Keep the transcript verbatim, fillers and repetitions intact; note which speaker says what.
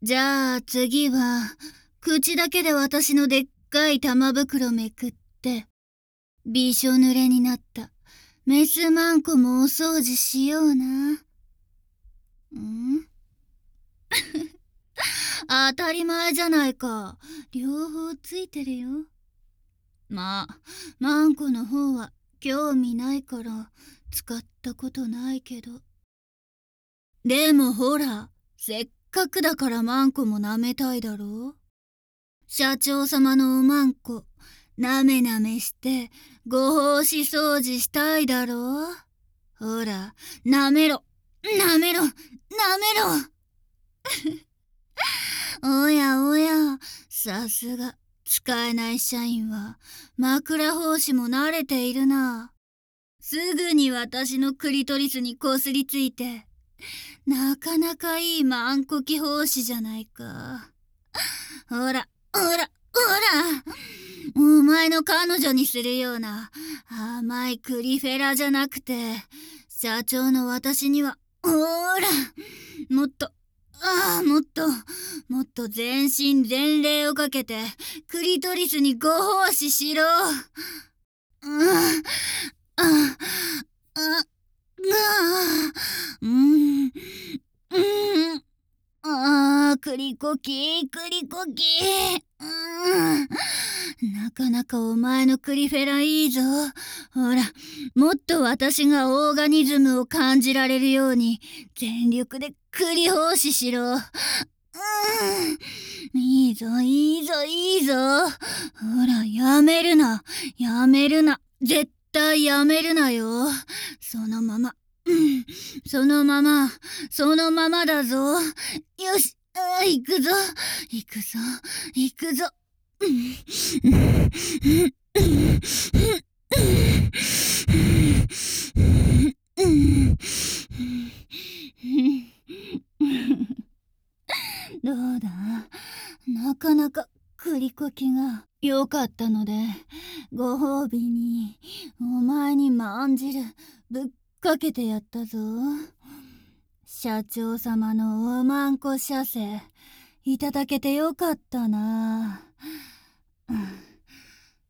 Speaker 1: じゃあ次は、口だけで私のでっかい玉袋めくって、びしょ濡れになったメスマンコもお掃除しような。ん当たり前じゃないか。両方ついてるよ。まあ、マンコの方は興味ないから使ったことないけど。でもほら、せっかくだからマンコも舐めたいだろう。社長様のおまんこ、なめなめしてご奉仕掃除したいだろう。ほら、なめろ、なめろ、なめろ。おやおや、さすが、使えない社員は枕奉仕も慣れているな。すぐに私のクリトリスにこすりついて、なかなかいいマンコキ奉仕じゃないか。ほら、ほら、ほら、お前の彼女にするような甘いクリフェラじゃなくて、社長の私には、ほら、もっと、ああ、もっと、もっと全身全霊をかけて、クリトリスにご奉仕しろ。ああ、あ、あ、あ、うん、うん、ああ、クリコキ、クリコキ、うん、なかなかお前のクリフェラいいぞ。ほら、もっと私がオーガニズムを感じられるように、全力でクリ奉仕しろ。うん、いいぞ、いいぞ、いいぞ。ほら、やめるな、やめるな、絶対やめるなよ。そのまま、うん、そのまま、そのままだぞ。よし、あ、行くぞ、行くぞ、行くぞ。どうだ、なかなかクリコキが良かったので、ご褒美にお前にまんじるぶっかけてやったぞ。社長様のおまんこ射精いただけてよかったな。